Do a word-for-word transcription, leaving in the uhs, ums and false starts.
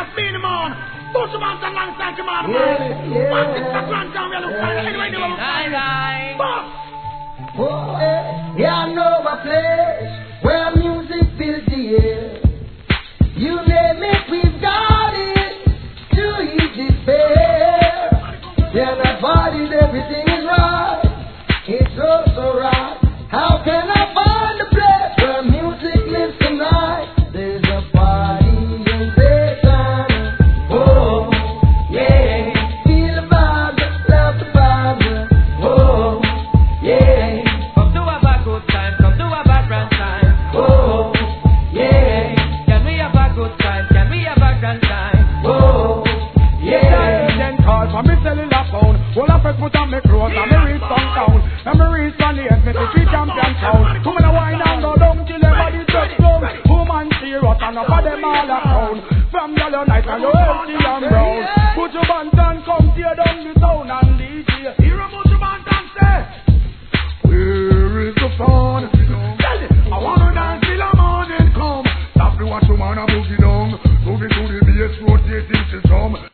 just being the man. Push him out alongside your man. What's this that run down where look like? Anyway, they will find. Boss! Oh, eh, yeah, I know a place where music fills the air. You name it, we've got it. Too easy to bear. Yeah, that body's everything is right. It's so, so right. How can I find a place where music lives tonight? There's a party in Satan. Oh, yeah. Feel the vibe, love the vibe. Oh, yeah. Come to have a good time, come to have a grand time. Oh, yeah. Can we have a good time, can we have a grand time? Oh, yeah. Then call for me cellular phone. Well, I first put on me clothes and me reach downtown. And me reach on the end, me see three champion town. Come on, wine and go down till the body touch down. Woman serious and up of them all around. From yellow night and you healthy and brown. Put your bands and come tear down the town and D J.